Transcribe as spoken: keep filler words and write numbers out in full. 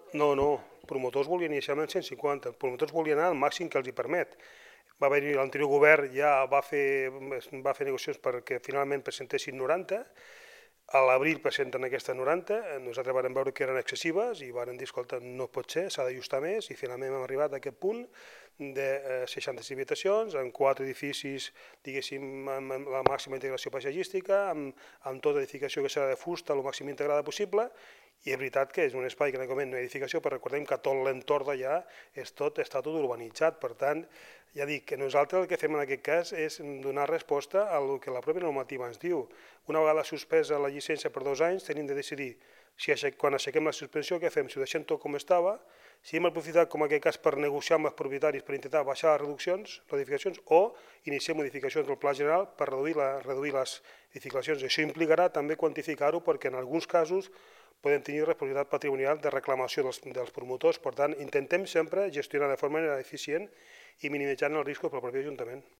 No, no, promotors volien inicialment cent cinquanta, promotors volien anar al màxim que els hi permet. Va haver-hi l'anterior govern, ja va fer, va fer negociacions perquè finalment presentessin noranta, a l'abril presenten aquestes noranta, nosaltres vam veure que eren excessives i vam dir, escolta, no pot ser, s'ha d'ajustar més, i finalment hem arribat a aquest punt de eh, seixanta-sis habitacions, en quatre edificis, diguéssim, amb la màxima integració paisatgística, amb, amb tota edificació que serà de fusta, el màxim integrada possible, i és veritat que és un espai que en aquest moment no hi ha edificació, però recordem que tot l'entorn d'allà és tot, està tot urbanitzat, per tant, ja dic que nosaltres el que fem en aquest cas és donar resposta a el que la pròpia normativa ens diu. Una vegada suspesa la llicència per dos anys, tenim de decidir si aixec, quan aixequem la suspensió, què fem? Si ho deixem tot com estava, si hem aprofitat com en aquest cas per negociar amb els propietaris per intentar baixar les reduccions, les edificacions, o iniciem modificacions del pla general per reduir, la, reduir les edificacions. Això implicarà també quantificar-ho perquè en alguns casos podem tenir responsabilitat patrimonial de reclamació dels, dels promotors. Per tant, intentem sempre gestionar de forma eficient i minimitzant els riscos pel propi Ajuntament.